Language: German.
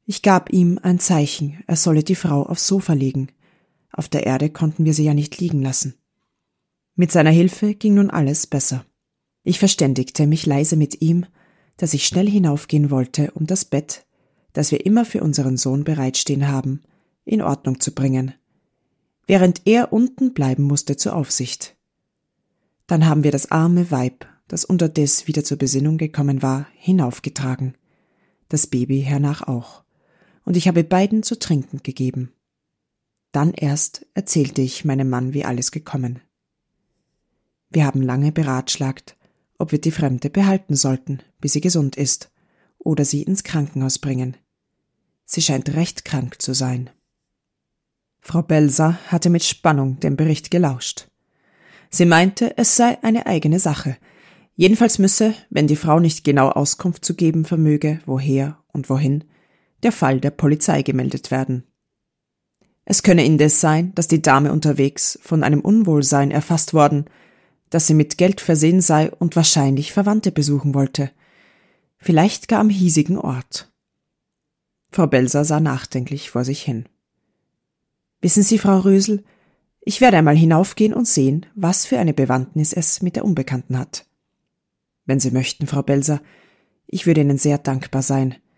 Ich gab ihm ein Zeichen, er solle die Frau aufs Sofa legen. Auf der Erde konnten wir sie ja nicht liegen lassen. Mit seiner Hilfe ging nun alles besser. Ich verständigte mich leise mit ihm, dass ich schnell hinaufgehen wollte, um das Bett, das wir immer für unseren Sohn bereitstehen haben, in Ordnung zu bringen, während er unten bleiben musste zur Aufsicht. Dann haben wir das arme Weib, das unterdes wieder zur Besinnung gekommen war, hinaufgetragen, das Baby hernach auch, und ich habe beiden zu trinken gegeben. Dann erst erzählte ich meinem Mann, wie alles gekommen. Wir haben lange beratschlagt, ob wir die Fremde behalten sollten, bis sie gesund ist, oder sie ins Krankenhaus bringen. Sie scheint recht krank zu sein. Frau Belser hatte mit Spannung dem Bericht gelauscht. Sie meinte, es sei eine eigene Sache. Jedenfalls müsse, wenn die Frau nicht genau Auskunft zu geben vermöge, woher und wohin, der Fall der Polizei gemeldet werden. Es könne indes sein, dass die Dame unterwegs von einem Unwohlsein erfasst worden, dass sie mit Geld versehen sei und wahrscheinlich Verwandte besuchen wollte, vielleicht gar am hiesigen Ort. Frau Belser sah nachdenklich vor sich hin. Wissen Sie, Frau Rösel, ich werde einmal hinaufgehen und sehen, was für eine Bewandtnis es mit der Unbekannten hat. Wenn Sie möchten, Frau Belser, ich würde Ihnen sehr dankbar sein,